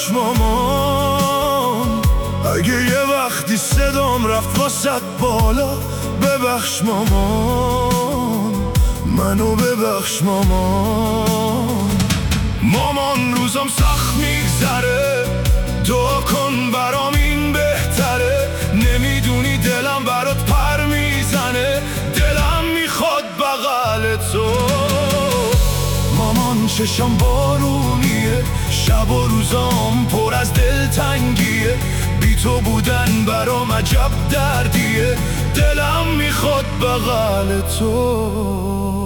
ببخش مامان، اگه یه وقتی صدام رفت واسط بالا. ببخش مامان، منو ببخش مامان. مامان روزم سخت میگذره، دعا کن برام این بهتره. نمیدونی دلم برات پر میزنه، دلم میخواد بغل تو. مامان چشم بارونیه، شب و روزام پر از دلتنگیه. بی تو بودن برام عجب دردیه، دلم میخواد بغل تو.